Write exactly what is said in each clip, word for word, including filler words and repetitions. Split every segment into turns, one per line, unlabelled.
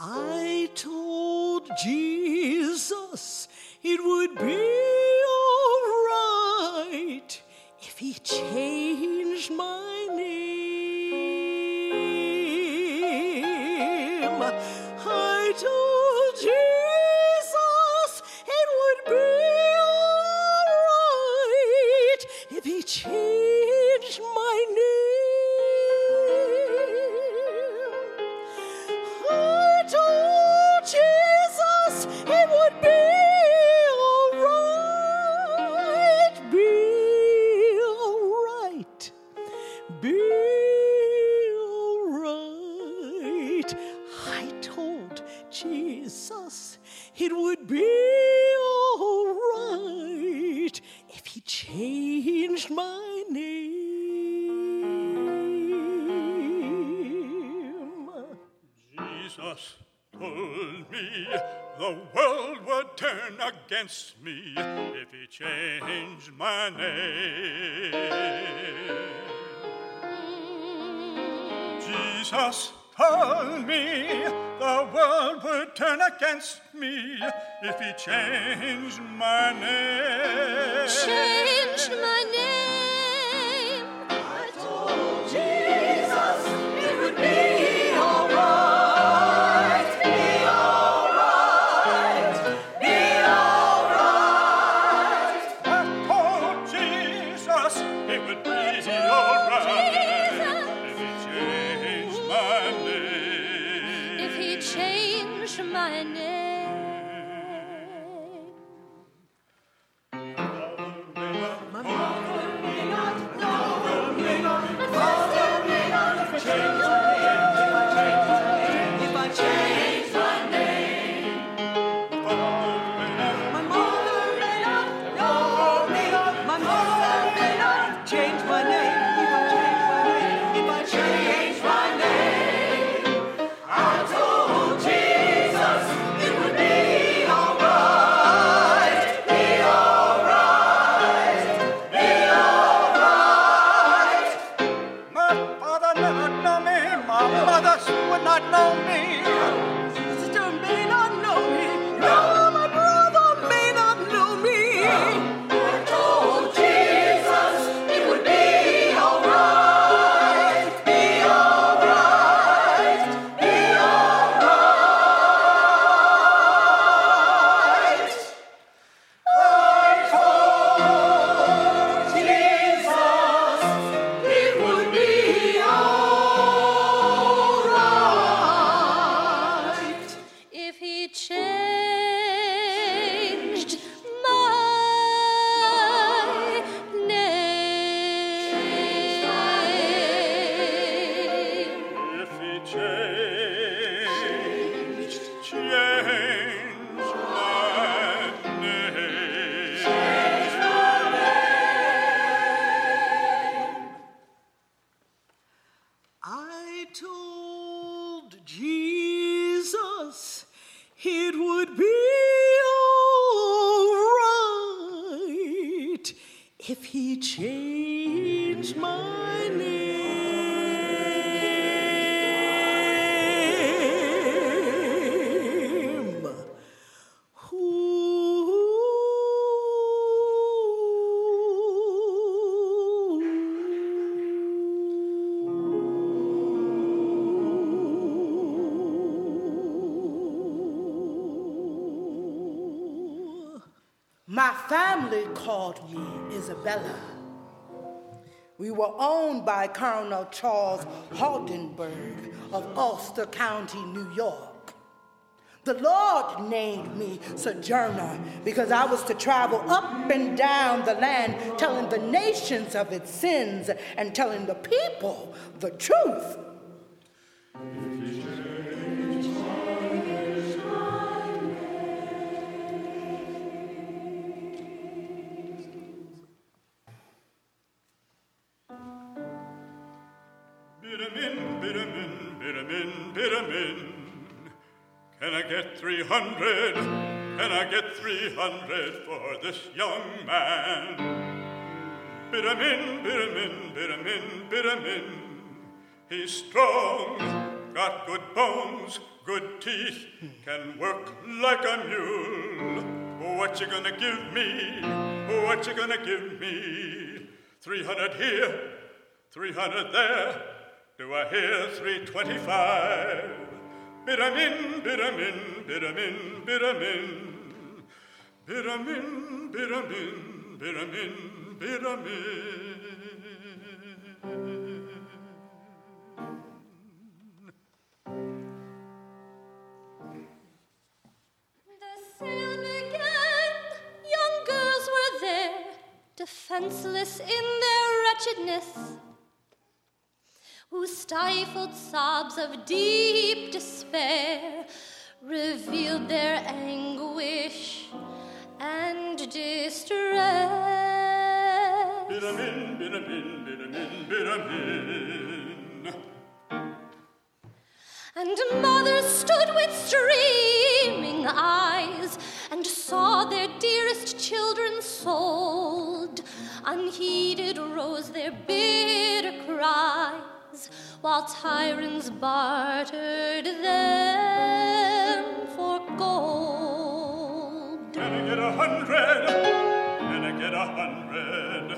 I told Jesus it would be all right if he changed my name. I told Jesus it would be all right if he changed my name. I told Jesus it would be all right, be all right, be all right. I told Jesus it would be all right if he changed my name.
Jesus told me the world would turn against me if he changed my name. Jesus told me the world would turn against me if he changed my name.
Changed my name.
I told Jesus it would be all right, be all right, be all right.
I told Jesus it would be all right if he changed my name.
If he changed my name.
My mother may not know, may not, my father may not change my name. If I change my name, my mother may not know, may not, my mother may not change my name. If I change my name, if I change my name, I told Jesus it would be all right, be all right, be all right.
My father never knew me, my mother would not know me.
Sister may not know me, no, my brother may not know me. I told Jesus it would be all right, be all right, be all right. I told Jesus it would be all right.
If he changed my name.
If he changed, changed my name.
I told Jesus it would be all right if he changed my name.
My family called me Isabella. We were owned by Colonel Charles Haldenberg of Ulster County, New York. The Lord named me Sojourner because I was to travel up and down the land telling the nations of its sins and telling the people the truth.
Bitamin, bitamin, bitamin, bitamin. Can I get three hundred? Can I get three hundred for this young man? Bitamin, bitamin, bitamin, bitamin. He's strong got good bones, good teeth, can work like a mule. What you gonna give me? What you gonna give me? Three hundred here, three hundred there. Do I hear three twenty-five? Bid 'em in, bid 'em in, bid 'em in, bid 'em in. Bid 'em in, bid 'em in, bid 'em in, bid 'em in.
Defenseless in their wretchedness, whose stifled sobs of deep despair revealed their anguish and distress.
Bid 'em in, bid 'em in, bid 'em in, bid 'em in.
And mothers stood with streaming eyes and saw their dearest children sold. Unheeded rose their bitter cries, while tyrants bartered them for gold.
Can I get a hundred? Can I get a hundred?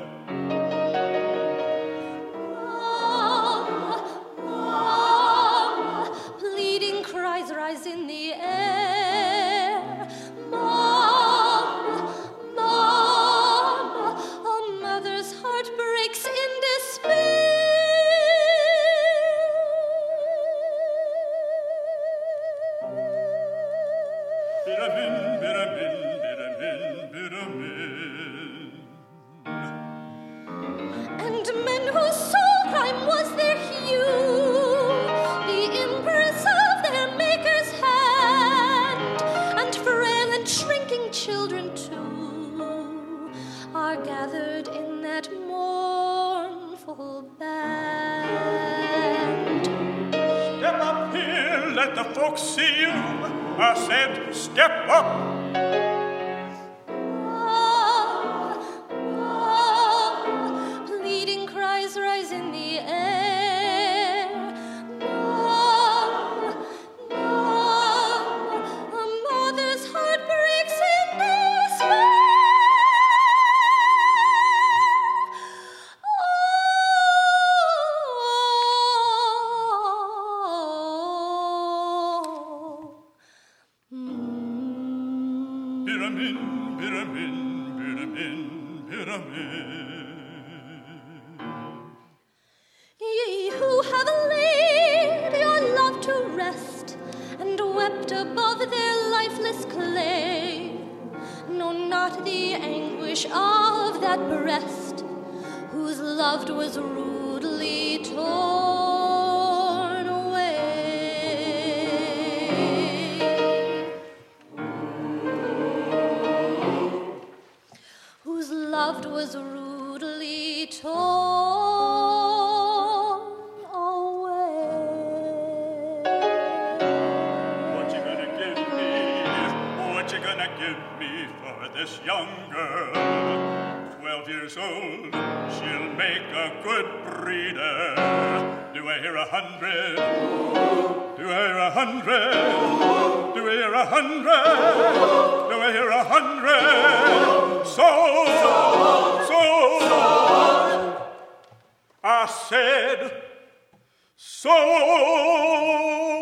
Cries rise in the air. Mom, Mom, a mother's heart breaks in despair.
Bid 'em in, bid 'em in, bid 'em in, bid 'em in.
And men whose sole crime was their hue, the impress of their maker's hand, and frail and shrinking children too are gathered in that mournful band.
Step up here, let the folks see you. I said, step up.
Rise in the air. Mom, Mom, a mother's heart breaks in despair. Oh. Mm.
Bid 'em in, bid 'em in, bid 'em in, bid 'em in.
Ye who have laid your love to rest and wept above their lifeless clay, know not the anguish of that breast whose loved was rudely torn away. Whose loved was rudely torn.
This young girl, twelve years old, she'll make a good breeder. Do I hear a hundred? Do I hear a hundred? Do I hear a hundred? Do I hear a hundred? Sold! Sold! I said, sold!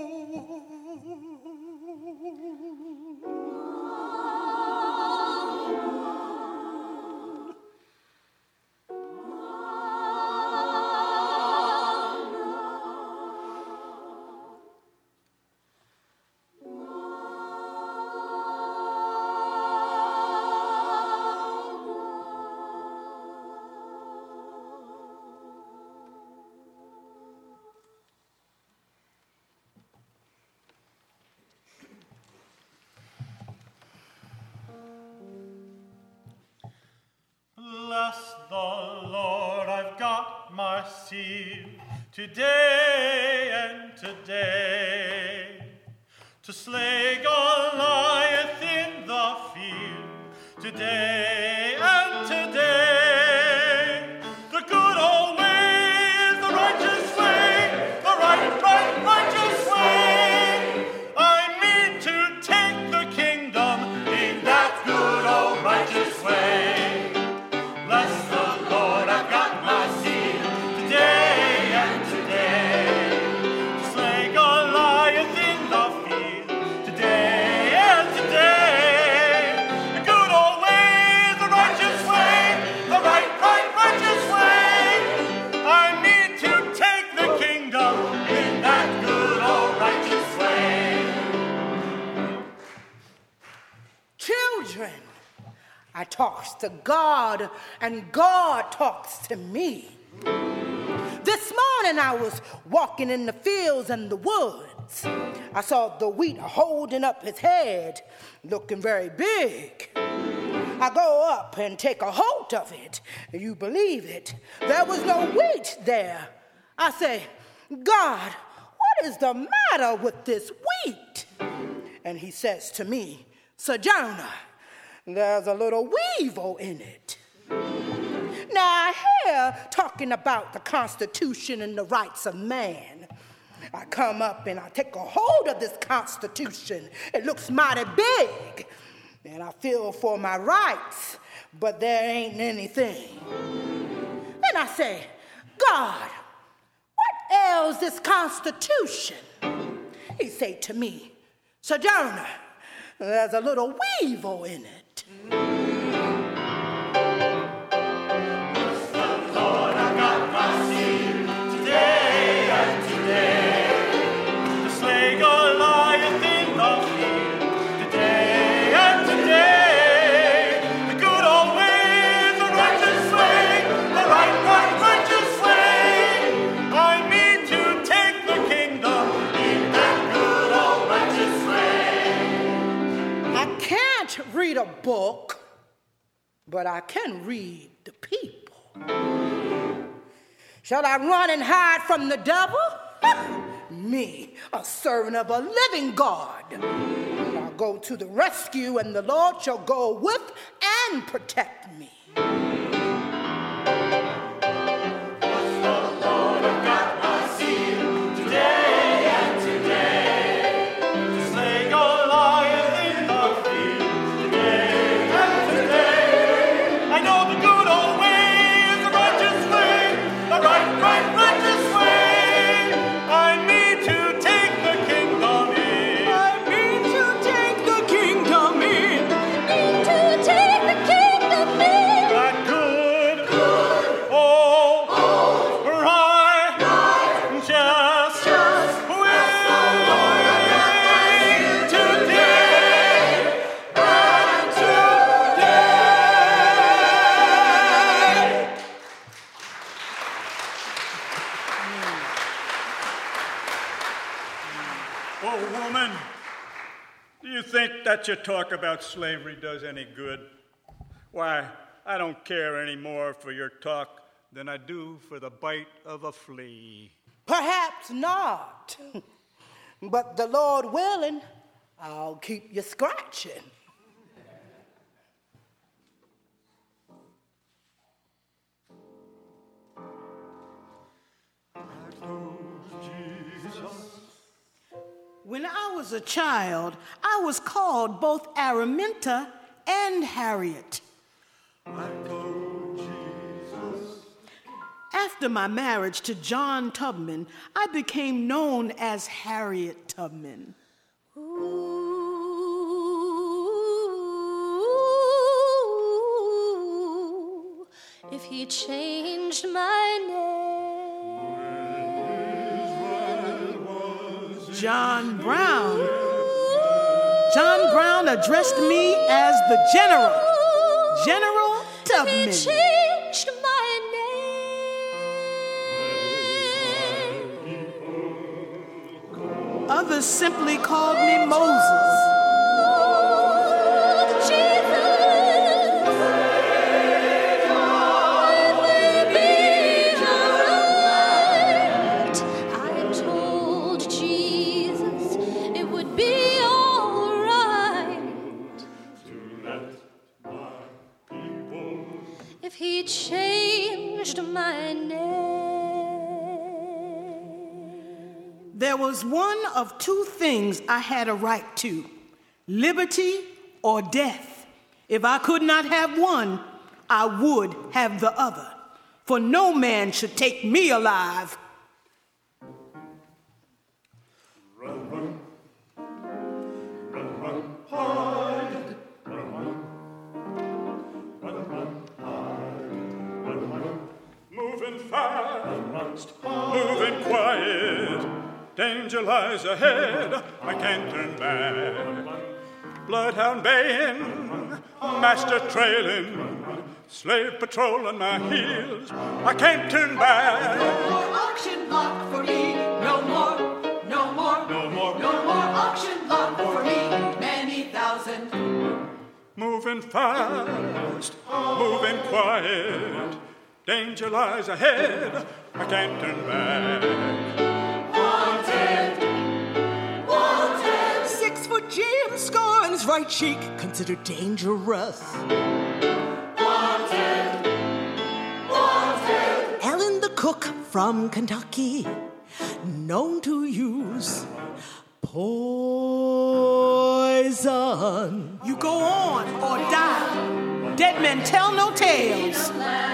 Bless the Lord, I've got my seal today and today to slay Goliath in the field today and today. The good old way is the righteous way, the right, right, right
to God, and God talks to me. This morning I was walking in the fields and the woods. I saw the wheat holding up his head, looking very big. I go up and take a hold of it. You believe it? There was no wheat there. I say, God, what is the matter with this wheat? And he says to me, Sojourner, there's a little weevil in it. Now, I hear talking about the Constitution and the rights of man. I come up and I take a hold of this Constitution. It looks mighty big. And I feel for my rights, but there ain't anything. Then I say, God, what ails this Constitution? He say to me, Sojourner, there's a little weevil in it.
Lord, I got my seal today and today to slay Goliath in the field. Today and today, the good old way, the righteous way, the right, right, righteous way. I mean to take the kingdom in that good old righteous way.
I can't read a book, but I can read the people. Shall I run and hide from the devil? Me, a servant of a living God. I'll go to the rescue, and the Lord shall go with and protect me.
That your talk about slavery does any good? Why, I don't care any more for your talk than I do for the bite of a flea.
Perhaps not, but the Lord willing, I'll keep you scratching.
When I was a child, I was called both Araminta and Harriet.
I told Jesus.
After my marriage to John Tubman, I became known as Harriet Tubman.
Ooh, if he changed my name.
John Brown. John Brown addressed me as the General. General Tubman.
He changed my name.
Others simply called me Moses.
He changed my name.
There was one of two things I had a right to, liberty or death. If I could not have one, I would have the other. For no man should take me alive.
Run, run, run, run hard. Run, run, run, run hard. Run, run,
Moving fast,
run,
moving quiet, danger lies ahead, I can't turn back. Bloodhound baying, master trailing, slave patrol on my heels. I can't turn back.
No more auction block for me. No more, no more,
No more.
no more auction block for me. Many thousand.
Moving fast, moving quiet. Danger lies ahead. I can't turn back.
Wanted, wanted.
Six foot Jim scar on his right cheek, considered dangerous.
Wanted, wanted.
Ellen the cook from Kentucky, known to use poison.
You go on or die. Dead men tell no tales.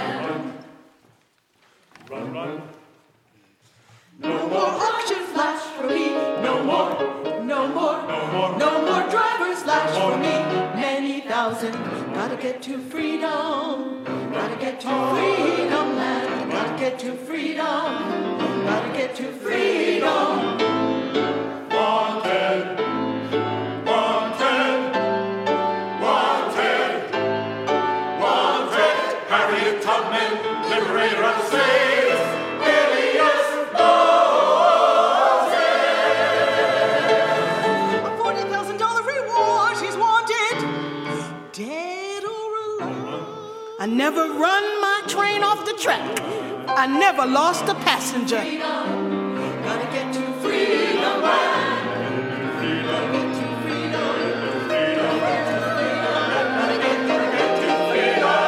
Run, run.
No more auction flash for me. No more, no more,
No more.
no more driver's flash for me. Many thousand. Gotta get to freedom. Gotta get to freedom land. Gotta get to freedom. Gotta get to freedom.
Wanted, wanted, wanted, wanted. Harriet Tubman, liberator of slaves. Alias
A forty thousand dollars reward, she's wanted. Dead or alive.
I never run my train off the track. I never lost a passenger.
Gotta get to freedom land. Gotta get to freedom. Gotta get to freedom. Gotta get, gotta get to freedom.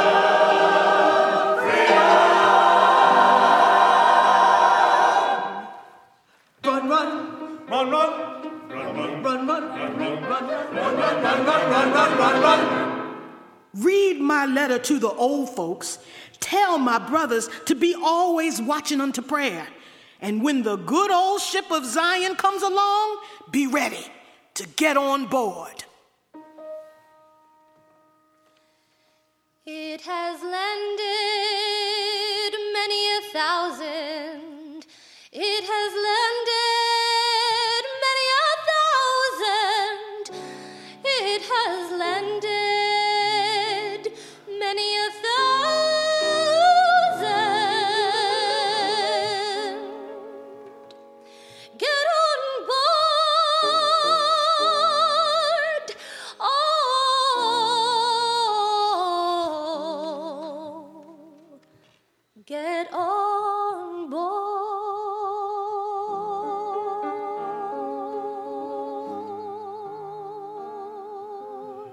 Run, run,
Run, run.
run,
Run, run.
run, run, run, run, run, run, run, run, run, run, run.
Read my letter to the old folks. Tell my brothers to be always watching unto prayer. And when the good old ship of Zion comes along, be ready to get on board.
It has landed many a thousand. It has landed many a thousand. It has landed many a thousand. Get on board. Oh, get on board.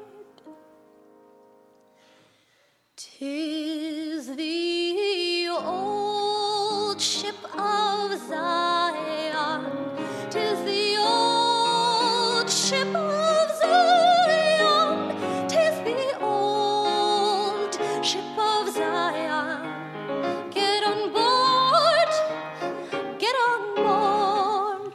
'Tis the old ship of Zion. 'Tis the old ship of Zion. 'Tis the old ship of Zion. Get on board. Get on board.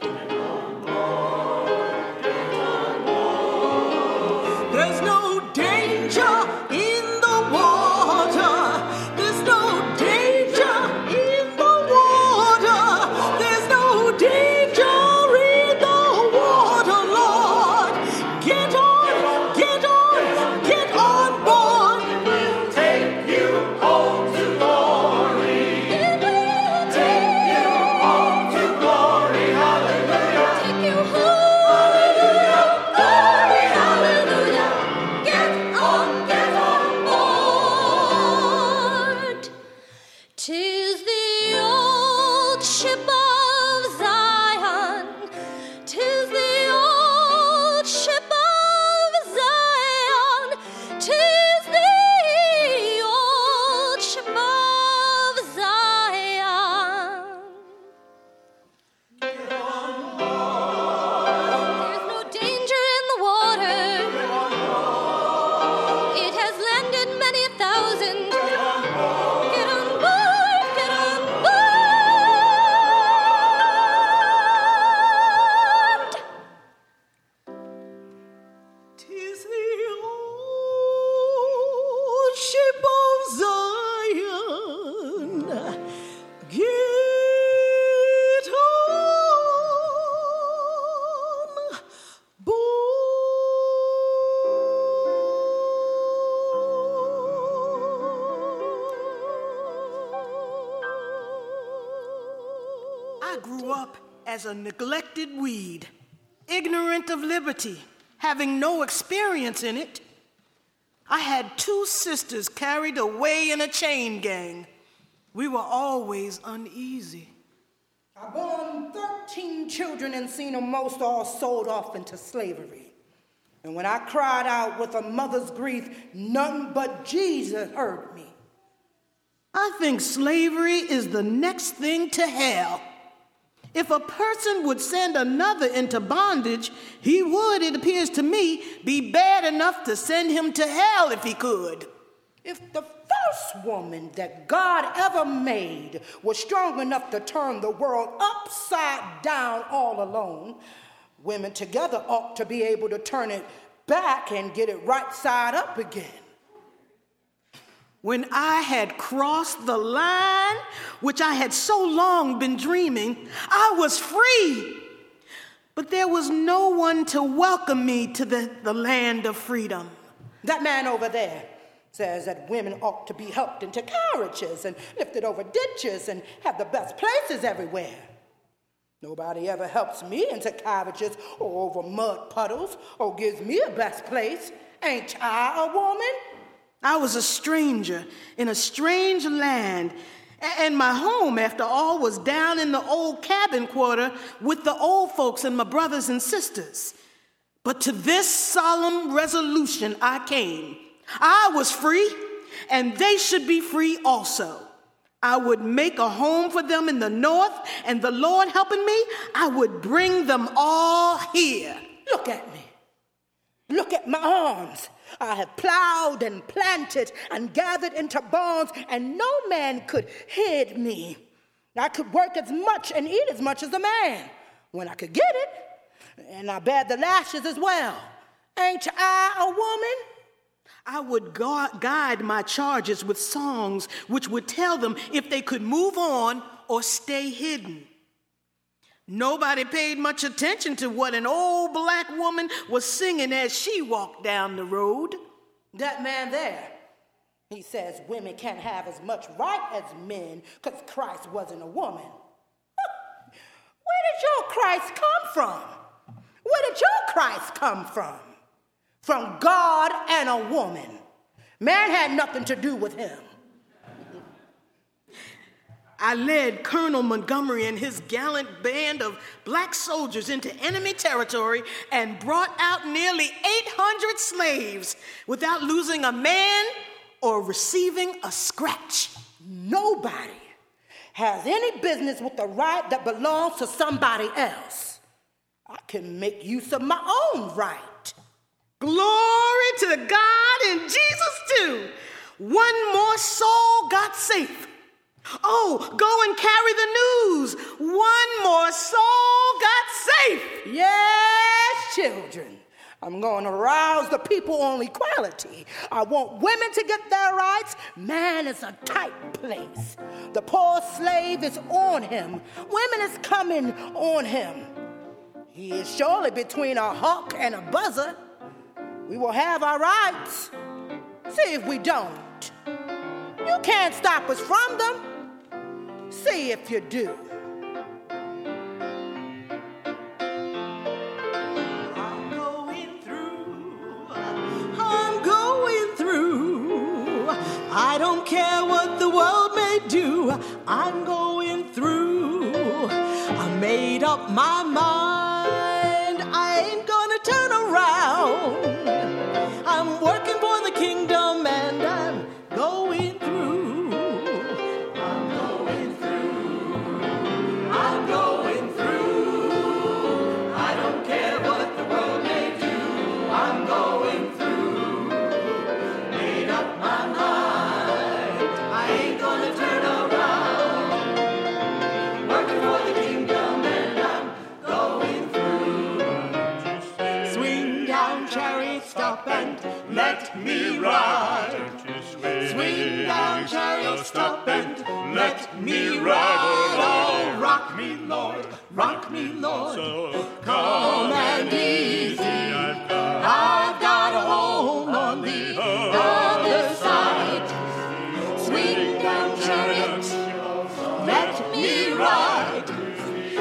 There's no danger in the water. There's no danger in the water. There's no danger in the water, Lord. Get on, get on, get on board.
Take you home to glory.
It will take you
Home to glory. Hallelujah.
Take you home. Glory, hallelujah. Get on, get on board. 'Tis the old ship of Zion. 'Tis the old ship of Zion. 'Tis the old ship of Zion. There's no danger in the water. It has landed many a thousand. Get on board,
grew up as a neglected weed, ignorant of liberty, having no experience in it. I had two sisters carried away in a chain gang. We were always uneasy.
I born thirteen children and seen them most all sold off into slavery. And when I cried out with a mother's grief, none but Jesus heard me.
I think slavery is the next thing to hell. If a person would send another into bondage, he would, it appears to me, be bad enough to send him to hell if he could.
If the first woman that God ever made was strong enough to turn the world upside down all alone, women together ought to be able to turn it back and get it right side up again.
When I had crossed the line, which I had so long been dreaming, I was free. But there was no one to welcome me to the, the land of freedom.
That man over there says that women ought to be helped into carriages and lifted over ditches and have the best places everywhere. Nobody ever helps me into carriages or over mud puddles or gives me a best place. Ain't I a woman?
I was a stranger in a strange land, and my home, after all, was down in the old cabin quarter with the old folks and my brothers and sisters. But to this solemn resolution I came. I was free, and they should be free also. I would make a home for them in the north, and the Lord helping me, I would bring them all here.
Look at me. Look at my arms. I have plowed and planted and gathered into barns, and no man could hid me. I could work as much and eat as much as a man when I could get it, and I bear the lashes as well. Ain't I a woman?
I would guide my charges with songs which would tell them if they could move on or stay hidden. Nobody paid much attention to what an old black woman was singing as she walked down the road.
That man there, he says women can't have as much right as men because Christ wasn't a woman. Where did your Christ come from? Where did your Christ come from? From God and a woman. Man had nothing to do with him.
I led Colonel Montgomery and his gallant band of black soldiers into enemy territory and brought out nearly eight hundred slaves without losing a man or receiving a scratch.
Nobody has any business with the right that belongs to somebody else. I can make use of my own right.
Glory to God and Jesus too. One more soul got safe. Oh, go and carry the news. One more soul got safe.
Yes, children. I'm going to rouse the people on equality. I want women to get their rights. Man is a tight place. The poor slave is on him. Women is coming on him. He is surely between a hawk and a buzzer. We will have our rights. See if we don't. You can't stop us from them. See if you do.
I'm going through. I'm going through. I don't care what the world may do. I'm going through. I made up my mind. I ain't gonna turn around. I'm working for the kingdom and I'm going through. I'm going through. I'm going through. I don't care what the world may do. I'm going through. Made up my mind. I ain't gonna turn around. Working for the kingdom and I'm going through. Swing down, chariot, stop and let me ride. Swing down, chariot, stop and let me ride. Oh, rock me, Lord, rock me, Lord. Calm and easy. I've got a home on the other side. Swing down, chariot, let me ride.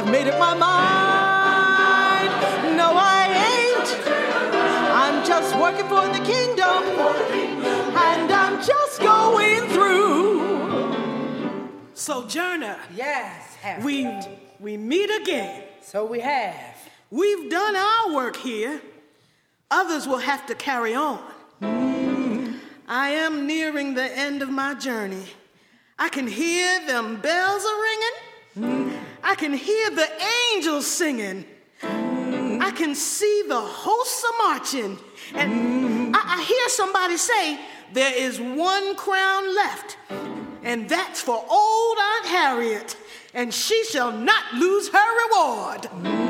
I've made up my mind. No, I ain't. I'm just working for the kingdom, and I'm just going through.
Sojourner,
Yes, Harriet.
we we meet again.
So we have.
We've done our work here. Others will have to carry on. I am nearing the end of my journey. I can hear them bells are ringing. I can hear the angels singing. I can see the hosts are marching. And I, I hear somebody say, there is one crown left, and that's for old Aunt Harriet, and she shall not lose her reward.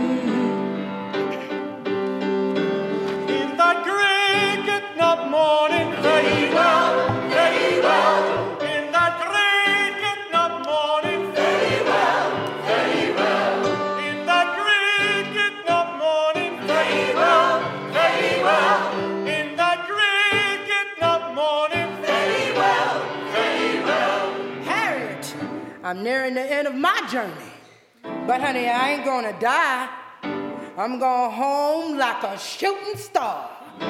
In that great getting up morning, very well, very well. In that great getting up morning, very well, very well. In that great getting up morning, very well, very well. In that great getting up morning, very well, very well.
Harriet, I'm nearing the end of my journey. But honey, I ain't gonna die. I'm going home like a shooting star.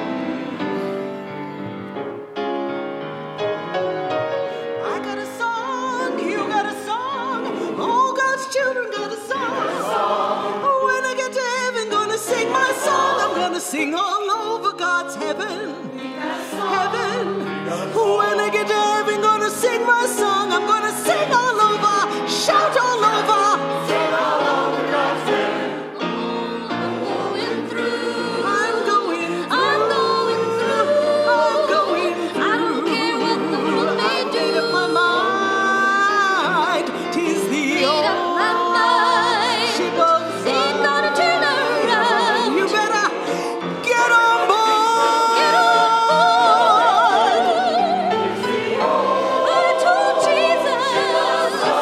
I got a song, you got a song, all God's children got a song. When I get to heaven, gonna sing my song. I'm gonna sing all over God's heaven, heaven. When I get to heaven, gonna sing my song. I'm gonna sing all over, shout all over.
Sing all over God's heaven.
Going through.
I'm going,
I'm going through.
I'm going
I don't care what the world may
Made
do.
up my mind, 'tis the
Made up my
old
mind.
ship of
Ain't gonna turn around.
You better get on board.
Get on board. I told Jesus, be alright. I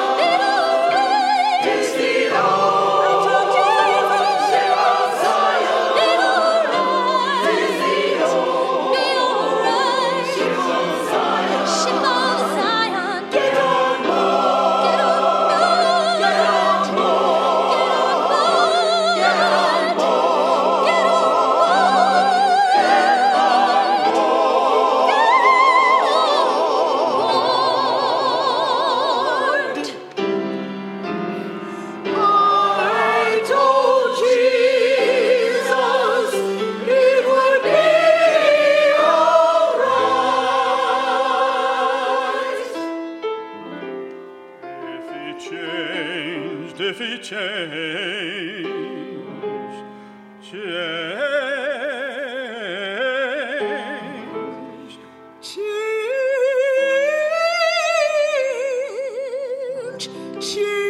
told Jesus, be alright. Be alright. Ship on Zion. Get on board. Get on board. Get on board. Get on board. Get on board.
I told Jesus it would be alright.
If he changed, if he changed, changed.
Change,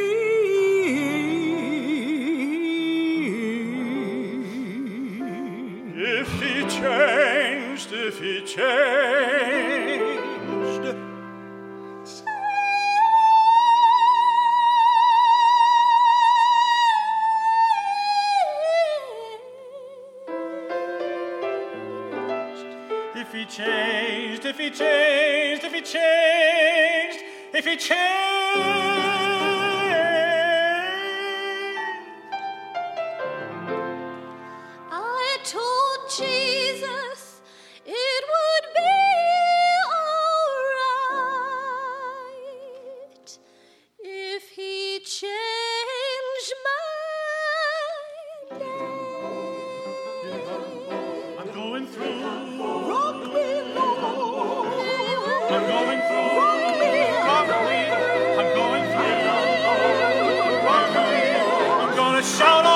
change.
If he changed, if he changed.
If he changed, if he changed, if he changed, if he changed.
I told Jesus it would be alright if he changed my name.
I'm going through.
Rock me, Lord.
I'm going through.
Rock me.
Rock me. I'm going through. Rock me. I'm gonna shout